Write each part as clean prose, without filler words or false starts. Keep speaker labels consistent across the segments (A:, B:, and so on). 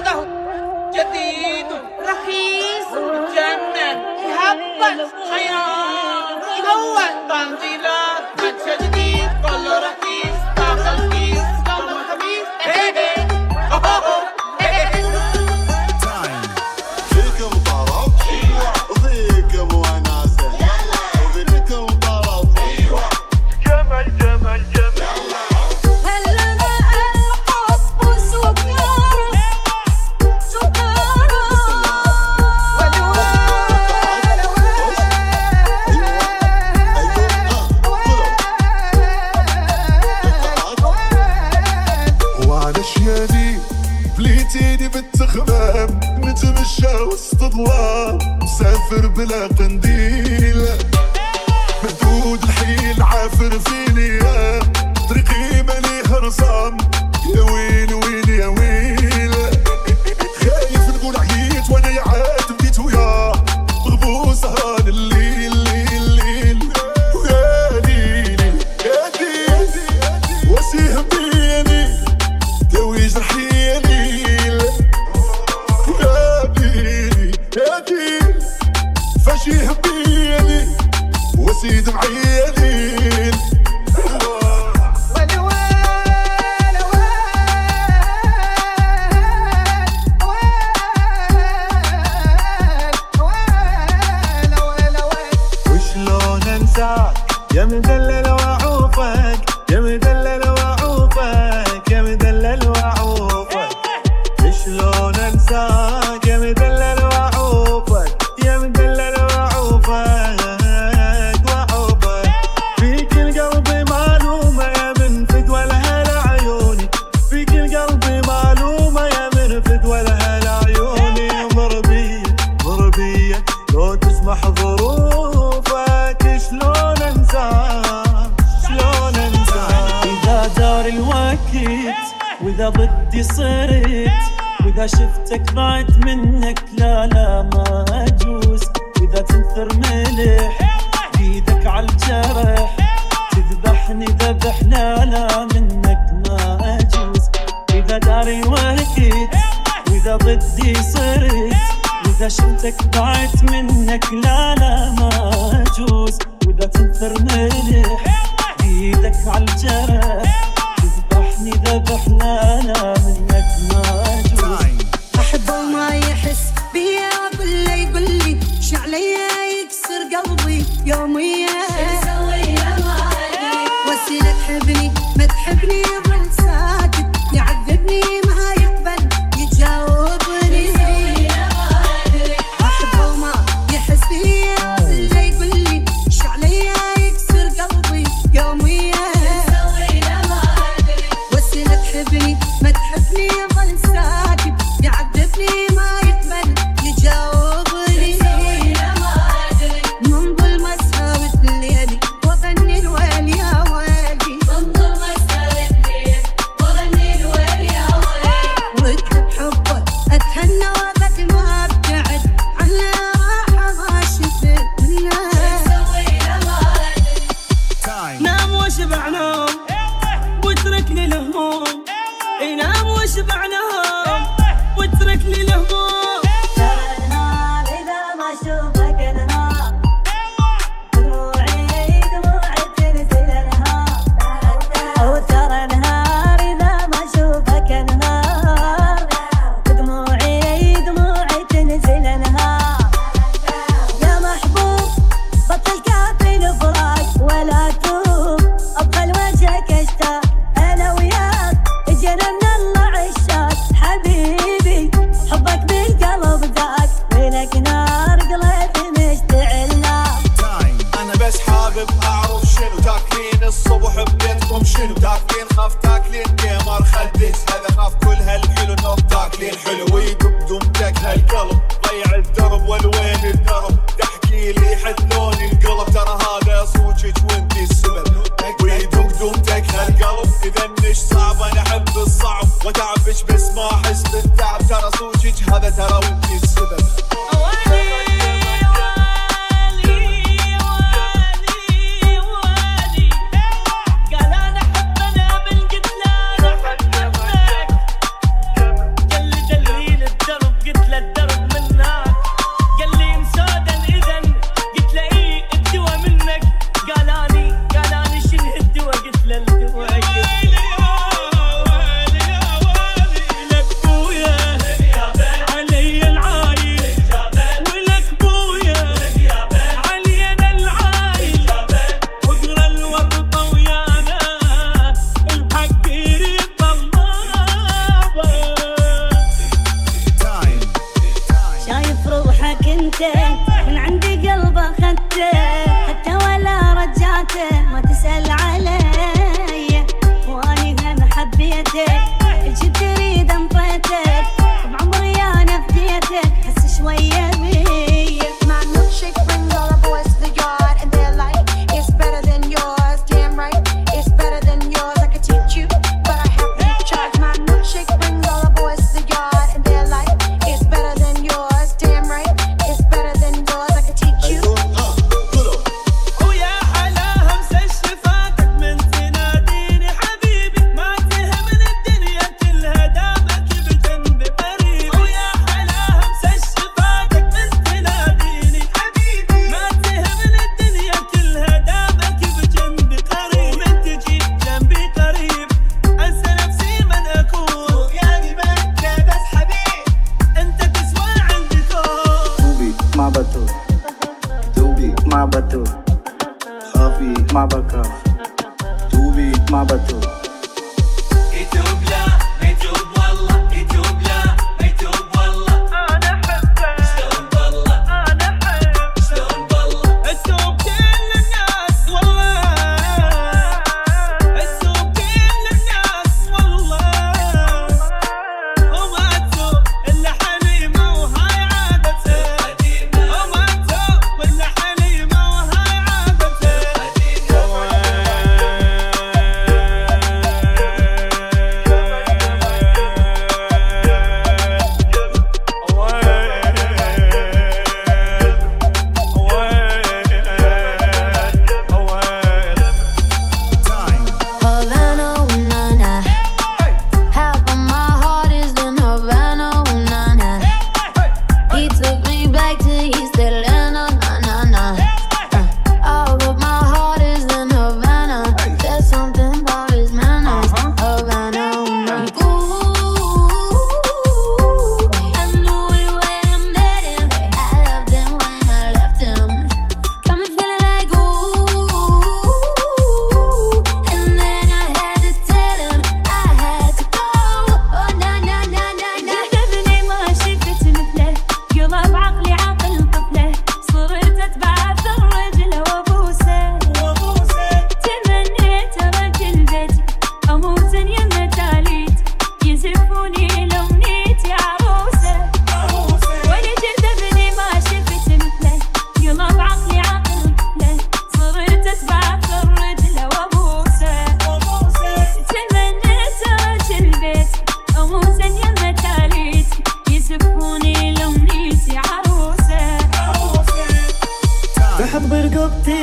A: هذا جديد رخيص مجنن يهبط حياة يهون تنزيلات متى جديد كله رخيص داخل كيس كله خبيث
B: فيكم طرب وفيكم وناسة وفيكم طرب جمل جمل جمل
C: بليتيني بالتخمام نتمشى وسط ضوام مسافر بلا قنديل مدود الحيل عافر فيني طريقي مليه رسام يا ويل ويل يا ويل خايف نقول عييت وانا يا عاد بديت ويا غبو سهران الليل الليل الليل ويا ليلي يا ليلي وسيهم بيني دوي جرحي فاشي هبيني وسيد معينين وشلون انساك يا مدلل وعوفك يا مدلل وعوفك يا مدلل وعوفك شلون انساك يا مدلل وعوفك يا مدلل وعوفك وعوفك فيك القلب معلومة يا من فدوى لها لعيوني فيك القلب معلومة يا من فدوى لها لعيوني ضربية ضربية لو تسمح ظروفك شلون انساك شلون انساك إذا دار الوقت وإذا ضدي صرت وإذا شفتك ضعت منك لا لا ما أجوز وإذا تنثر ملح بيدك عالجرح تذبحني ذبح لا لا منك ما أجوز إذا داري وقت وإذا ضدي صرت وإذا شفتك ضعت منك لا لا ما أجوز وإذا تنثر ملح بيدك عالجرح تذبحني ذبح لا لا منك ما أجوز
D: أحبه وما يحس بيا وكله يقولي شعليا يكسر قلبي يوميا وسيلة تحبني ما تحبني يظل ساكت يعذبني ما يقبل يجاوبني أحبه وما يحس بيا وكله يقولي شعليا يكسر قلبي يوميا وسيلة تحبني ما تحبني يظل ساكت يعذبني ما يقبل يجاوبني من ظلم اسهرت الليل وغني الويل يا ويلي من ظلم اسهرت الليل وغني الويل يا ويلي واكتب حبك اتهنى وقت ما ابتعد عنه راحه ما شفت منه
E: نام واشبع نوم واترك لي الهموم نام واشبع نوم واترك لي الهموم
D: ترى النهار إذا ما أشوفك أنهار دموعي دموعي تنزل أنهار وترى النهار إذا ما أشوفك أنهار دموعي دموعي تنزل أنهار يا محبوب بطل كافي الفراق ولا توب أبقى لوجهك أشتاق أنا وياك جينا من الله عشاق حبيبي حبك بالقلب ذاك ولك نار قلبي مشتعل نار
C: أنا بس حابب أعرف شنو تاكلين الصبح ببيتكم شنو تاكلين خاف تاكلين كيمر خدش هذا خاف كل هالحلو نوب تاكلين حلو ويدق دمتك هالقلب ضيع الدرب والوين الدرب تحكي لي حد لون القلب ترى هذا صوتك وانتي السبب ويدق دمتك هالقلب إذا النش صعب أنا أحب الصعب وتعبش بس ما أحس بالتعب ترى صوتك هذا ترى وانتي السبب
E: قال أنا أحب أنا بالقتلان أحب أحبك قل دليل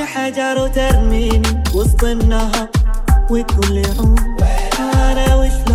E: حجر وترميني وسط النهر وتقول لي عوم. انا وش